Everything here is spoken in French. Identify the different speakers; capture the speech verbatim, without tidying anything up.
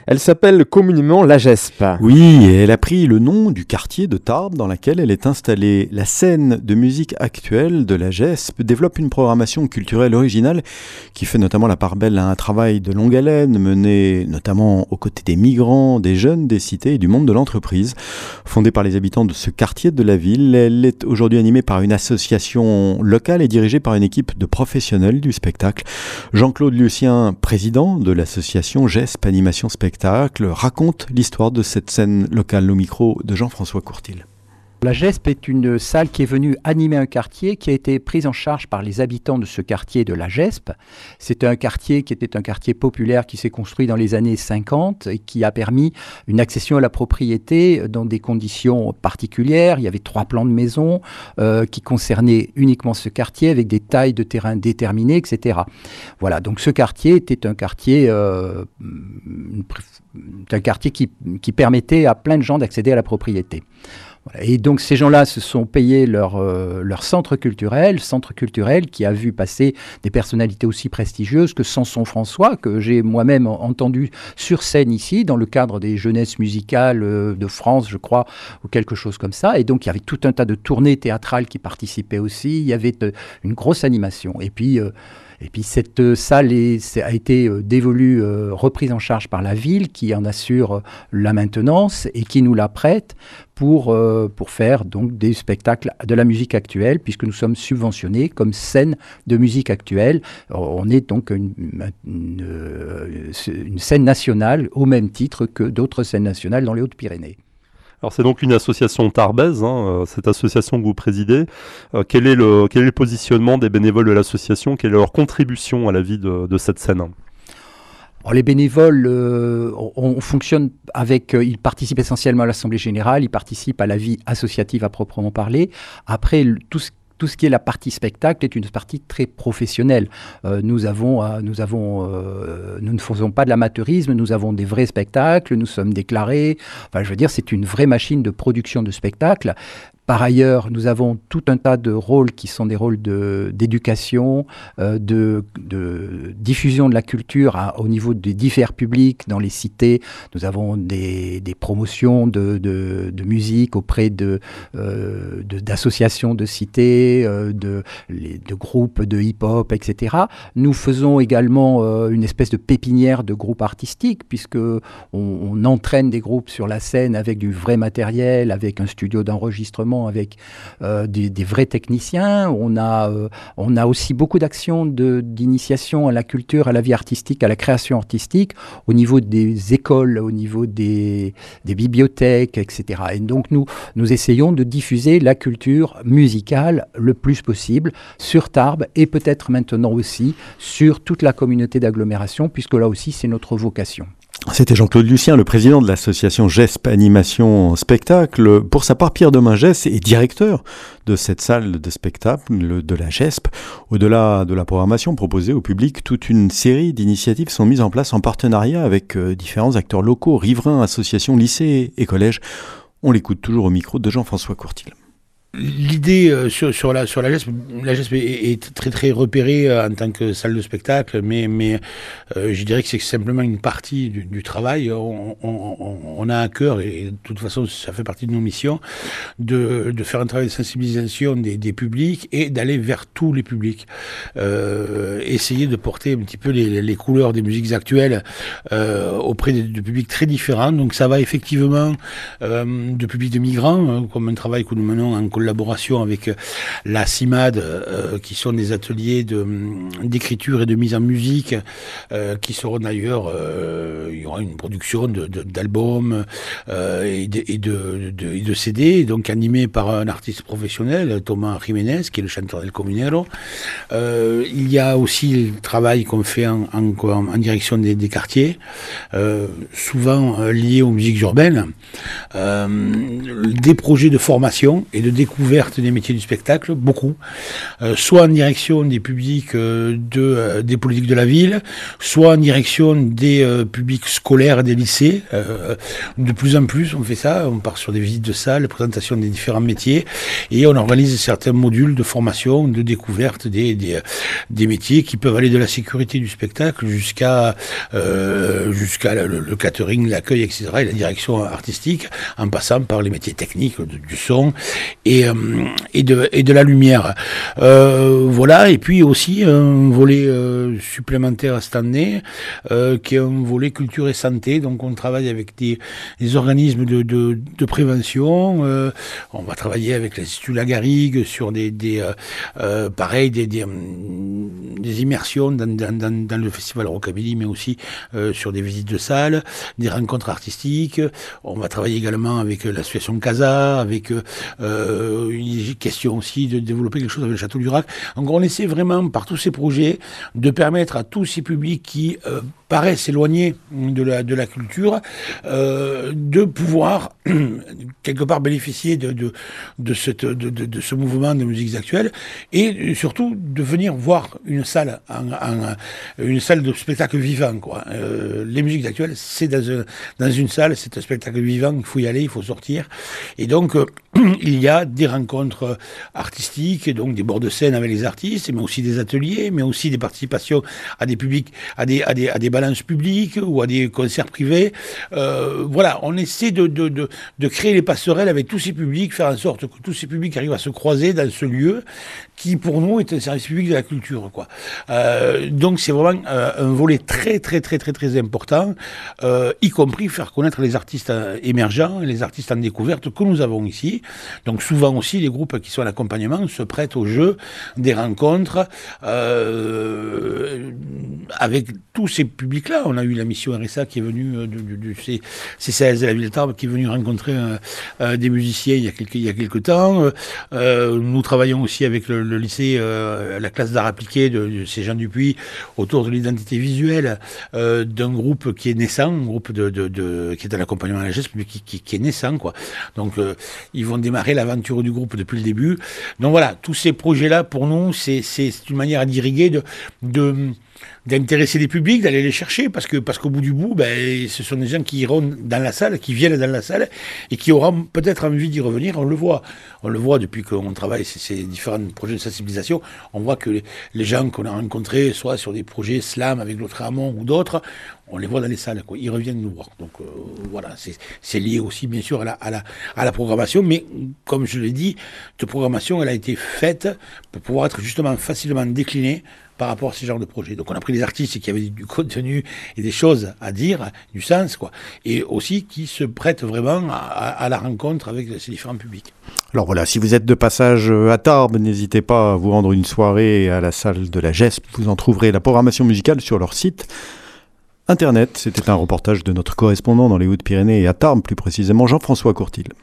Speaker 1: Elle s'appelle communément la Gesp.
Speaker 2: Oui, et elle a pris le nom du quartier de Tarbes dans lequel elle est installée. La scène de musique actuelle de la Gesp développe une programmation culturelle originale qui fait notamment la part belle à un travail de longue haleine mené notamment aux côtés des migrants, des jeunes des cités et du monde de l'entreprise. Fondée par les habitants de ce quartier de la ville, elle est aujourd'hui animée par une association locale et dirigée par une équipe de professionnels du spectacle. Jean-Claude Lucien, président de l'association Gesp Animation Spectacle, raconte l'histoire de cette scène locale au micro de Jean-François Courtil.
Speaker 3: La Gesp est une salle qui est venue animer un quartier qui a été prise en charge par les habitants de ce quartier de la Gesp. C'était un quartier qui était un quartier populaire qui s'est construit dans les années cinquante et qui a permis une accession à la propriété dans des conditions particulières. Il y avait trois plans de maison euh, qui concernaient uniquement ce quartier avec des tailles de terrain déterminées, et cetera. Voilà, donc ce quartier était un quartier, euh, un quartier qui, qui permettait à plein de gens d'accéder à la propriété. Et donc ces gens-là se sont payés leur, euh, leur centre culturel, centre culturel qui a vu passer des personnalités aussi prestigieuses que Samson François, que j'ai moi-même entendu sur scène ici, dans le cadre des jeunesses musicales euh, de France, je crois, ou quelque chose comme ça. Et donc il y avait tout un tas de tournées théâtrales qui participaient aussi, il y avait euh, une grosse animation. Et puis... Euh, Et puis cette euh, salle est, a été euh, dévolue, euh, reprise en charge par la ville qui en assure euh, la maintenance et qui nous la prête pour, euh, pour faire donc des spectacles de la musique actuelle puisque nous sommes subventionnés comme scène de musique actuelle. Alors, on est donc une, une, une scène nationale au même titre que d'autres scènes nationales dans les Hautes-Pyrénées.
Speaker 4: Alors c'est donc une association tarbaise, hein, cette association que vous présidez. Euh, quel est le, quel est le positionnement des bénévoles de l'association? Quelle est leur contribution à la vie de, de cette scène?
Speaker 3: Alors, les bénévoles, euh, on, on fonctionne avec, euh, ils participent essentiellement à l'Assemblée Générale, ils participent à la vie associative à proprement parler. Après, tout ce Tout ce qui est la partie spectacle est une partie très professionnelle. Euh, nous, avons, euh, nous, avons, euh, nous ne faisons pas de l'amateurisme, nous avons des vrais spectacles, nous sommes déclarés. Enfin, je veux dire, c'est une vraie machine de production de spectacles. Par ailleurs, nous avons tout un tas de rôles qui sont des rôles de, d'éducation, euh, de, de diffusion de la culture à, au niveau des divers publics dans les cités. Nous avons des, des promotions de, de, de musique auprès de, euh, de, d'associations de cités, euh, de, les, de groupes de hip-hop, et cetera. Nous faisons également euh, une espèce de pépinière de groupes artistiques puisque on, on entraîne des groupes sur la scène avec du vrai matériel, avec un studio d'enregistrement, avec euh, des, des vrais techniciens. On a, euh, on a aussi beaucoup d'actions de, d'initiation à la culture, à la vie artistique, à la création artistique, au niveau des écoles, au niveau des, des bibliothèques, et cetera. Et donc nous, nous essayons de diffuser la culture musicale le plus possible sur Tarbes et peut-être maintenant aussi sur toute la communauté d'agglomération, puisque là aussi c'est notre vocation.
Speaker 2: C'était Jean-Claude Lucien, le président de l'association Gesp Animation Spectacle. Pour sa part, Pierre Demingès est directeur de cette salle de spectacle de la Gesp. Au-delà de la programmation proposée au public, toute une série d'initiatives sont mises en place en partenariat avec euh, différents acteurs locaux, riverains, associations, lycées et collèges. On l'écoute toujours au micro de Jean-François Courtil.
Speaker 5: L'idée euh, sur, sur la sur la Gesp, la Gesp est, est très très repérée euh, en tant que salle de spectacle, mais mais euh, je dirais que c'est simplement une partie du, du travail. On, on, on a à cœur, et de toute façon ça fait partie de nos missions, de de faire un travail de sensibilisation des, des publics et d'aller vers tous les publics, euh, essayer de porter un petit peu les, les couleurs des musiques actuelles euh, auprès de, de publics très différents. Donc ça va effectivement euh, de publics de migrants, euh, comme un travail que nous menons en collaboration avec la CIMAD, euh, qui sont des ateliers de, d'écriture et de mise en musique, euh, qui seront d'ailleurs, euh, il y aura une production de, de, d'albums euh, et, de, et, de, de, et de C D, donc animés par un artiste professionnel, Thomas Jiménez, qui est le chanteur del Comunero. Euh, il y a aussi le travail qu'on fait en, en, en direction des, des quartiers, euh, souvent euh, liés aux musiques urbaines, euh, des projets de formation et de découverte des métiers du spectacle, beaucoup, euh, soit en direction des publics euh, de, euh, des politiques de la ville, soit en direction des euh, publics scolaires scolaires des lycées. Euh, de plus en plus, on fait ça. On part sur des visites de salles, présentation des différents métiers, et on organise certains modules de formation, de découverte des, des, des métiers qui peuvent aller de la sécurité du spectacle jusqu'à euh, jusqu'à le, le catering, l'accueil, et cetera, et la direction artistique, en passant par les métiers techniques de, du son et, euh, et, de, et de la lumière. Euh, voilà, et puis aussi un volet euh, supplémentaire cette année, euh, qui est un volet culture et santé. Donc on travaille avec des, des organismes de, de, de prévention. Euh, on va travailler avec l'Institut Lagarigue sur des, des euh, euh, pareil, des, des, des immersions dans, dans, dans, dans le festival Rockabilly, mais aussi euh, sur des visites de salles, des rencontres artistiques. On va travailler également avec l'association Casa, avec euh, une question aussi de développer quelque chose avec le Château du Rac. Donc on essaie vraiment, par tous ces projets, de permettre à tous ces publics qui euh, paraissent éloignés de la, de la culture, euh, de pouvoir quelque part bénéficier de, de, de, cette, de, de, de ce mouvement de musiques actuelles, et surtout de venir voir une salle, en, en, une salle de spectacle vivant, quoi. Euh, les musiques actuelles, c'est dans, un, dans une salle, c'est un spectacle vivant, il faut y aller, il faut sortir. Et donc, euh, il y a des rencontres artistiques, donc des bords de scène avec les artistes, mais aussi des ateliers, mais aussi des participations à des publics, à des, à des, à des balances publiques ou à des concerts privés. Euh, voilà, on essaie de, de, de, de créer les passerelles avec tous ces publics, faire en sorte que tous ces publics arrivent à se croiser dans ce lieu qui, pour nous, est un service public de la culture, quoi. Euh, donc, c'est vraiment euh, un volet très, très, très, très, très important, euh, y compris faire connaître les artistes émergents, les artistes en découverte que nous avons ici. Donc, souvent aussi, les groupes qui sont à l'accompagnement se prêtent au jeu des rencontres euh, avec tous ces publics-là. On a eu la mission R S A qui est venue du, du, du C C A S de la ville de Tarbes, qui est venue rencontrer euh, euh, des musiciens il y a quelques, il y a quelques temps. Euh, nous travaillons aussi avec le, le lycée, euh, la classe d'art appliqué de, de Jean Dupuis, autour de l'identité visuelle euh, d'un groupe qui est naissant, un groupe de, de, de, qui est un accompagnement à la geste, mais qui, qui, qui est naissant, quoi. Donc, euh, ils vont démarrer l'aventure du groupe depuis le début. Donc voilà, tous ces projets-là, pour nous, c'est, c'est une manière à d'irriguer, de... de d'intéresser les publics, d'aller les chercher, parce que parce qu'au bout du bout, ben, ce sont des gens qui iront dans la salle, qui viennent dans la salle, et qui auront peut-être envie d'y revenir. On le voit. On le voit depuis qu'on travaille ces, ces différents projets de sensibilisation. On voit que les, les gens qu'on a rencontrés, soit sur des projets slam avec l'autre Amont ou d'autres, on les voit dans les salles, quoi. Ils reviennent nous voir. Donc euh, voilà, c'est, c'est lié aussi bien sûr à la, à, la, à la programmation, mais comme je l'ai dit, cette programmation, elle a été faite pour pouvoir être justement facilement déclinée par rapport à ce genre de projet. Donc on a pris des artistes qui avaient du contenu et des choses à dire, du sens, quoi, et aussi qui se prêtent vraiment à, à la rencontre avec ces différents publics.
Speaker 2: Alors voilà, si vous êtes de passage à Tarbes, n'hésitez pas à vous rendre une soirée à la salle de la Gesp. Vous en trouverez la programmation musicale sur leur site internet. C'était un reportage de notre correspondant dans les Hautes-Pyrénées et à Tarbes, plus précisément Jean-François Courtil.